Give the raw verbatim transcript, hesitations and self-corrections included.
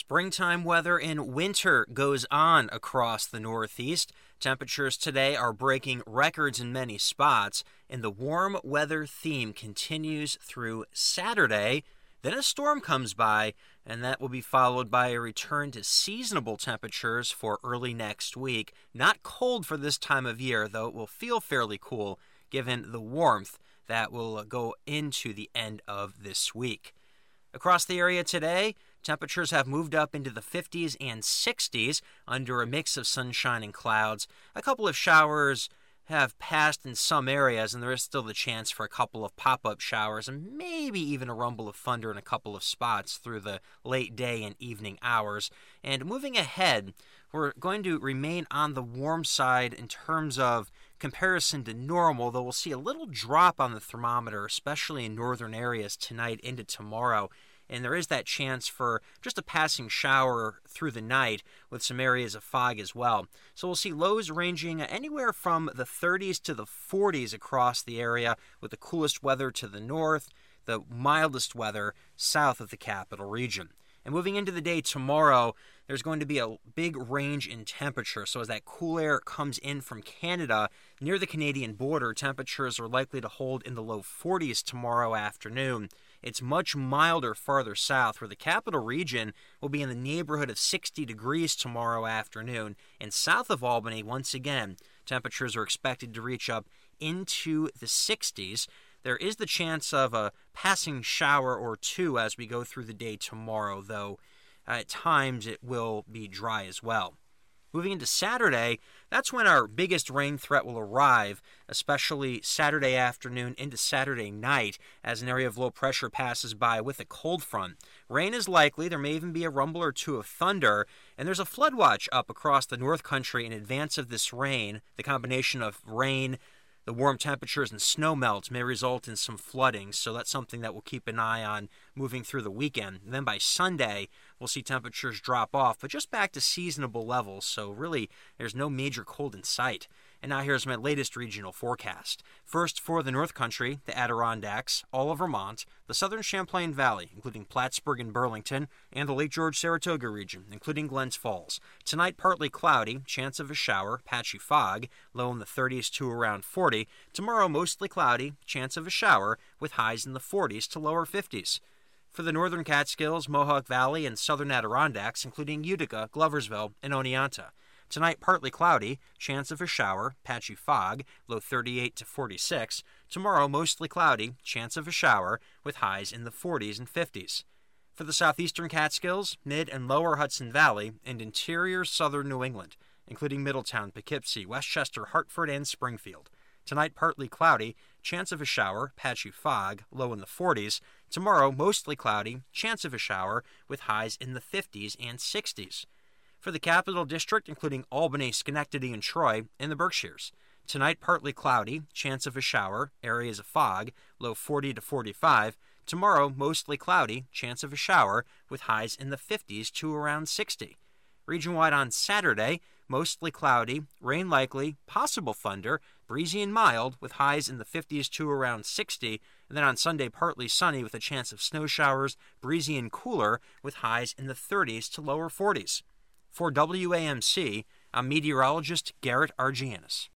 Springtime weather and winter goes on across the Northeast. Temperatures today are breaking records in many spots, and the warm weather theme continues through Saturday. Then a storm comes by, and that will be followed by a return to seasonable temperatures for early next week. Not cold for this time of year, though it will feel fairly cool given the warmth that will go into the end of this week. Across the area today, temperatures have moved up into the fifties and sixties under a mix of sunshine and clouds. A couple of showers have passed in some areas, and there is still the chance for a couple of pop-up showers and maybe even a rumble of thunder in a couple of spots through the late day and evening hours. And moving ahead, we're going to remain on the warm side in terms of comparison to normal, though we'll see a little drop on the thermometer, especially in northern areas tonight into tomorrow. And there is that chance for just a passing shower through the night with some areas of fog as well. So we'll see lows ranging anywhere from the thirties to the forties across the area, with the coolest weather to the north, the mildest weather south of the capital region. And moving into the day tomorrow, there's going to be a big range in temperature. So as that cool air comes in from Canada near the Canadian border, temperatures are likely to hold in the low forties tomorrow afternoon. It's much milder farther south, where the capital region will be in the neighborhood of sixty degrees tomorrow afternoon. And south of Albany, once again, temperatures are expected to reach up into the sixties. There is the chance of a passing shower or two as we go through the day tomorrow, though at times it will be dry as well. Moving into Saturday, that's when our biggest rain threat will arrive, especially Saturday afternoon into Saturday night as an area of low pressure passes by with a cold front. Rain is likely. There may even be a rumble or two of thunder, and there's a flood watch up across the North Country in advance of this rain. The combination of rain, the warm temperatures, and snow melt may result in some flooding, so that's something that we'll keep an eye on moving through the weekend. And then by Sunday, we'll see temperatures drop off, but just back to seasonable levels, so really there's no major cold in sight. And now here's my latest regional forecast. First, for the North Country, the Adirondacks, all of Vermont, the southern Champlain Valley, including Plattsburgh and Burlington, and the Lake George-Saratoga region, including Glens Falls. Tonight, partly cloudy, chance of a shower, patchy fog, low in the thirties to around forty. Tomorrow, mostly cloudy, chance of a shower, with highs in the forties to lower fifties. For the northern Catskills, Mohawk Valley, and southern Adirondacks, including Utica, Gloversville, and Oneonta. Tonight, partly cloudy, chance of a shower, patchy fog, low thirty-eight to forty-six. Tomorrow, mostly cloudy, chance of a shower, with highs in the forties and fifties. For the southeastern Catskills, mid and lower Hudson Valley, and interior southern New England, including Middletown, Poughkeepsie, Westchester, Hartford, and Springfield. Tonight, partly cloudy, chance of a shower, patchy fog, low in the forties. Tomorrow, mostly cloudy, chance of a shower, with highs in the fifties and sixties. For the Capital District, including Albany, Schenectady, and Troy, and the Berkshires. Tonight, partly cloudy, chance of a shower, areas of fog, low forty to forty-five. Tomorrow, mostly cloudy, chance of a shower, with highs in the fifties to around sixty. Region-wide on Saturday, mostly cloudy, rain likely, possible thunder, breezy and mild, with highs in the fifties to around sixty. And then on Sunday, partly sunny with a chance of snow showers, breezy and cooler, with highs in the thirties to lower forties. For W A M C, I'm meteorologist Garrett Argianis.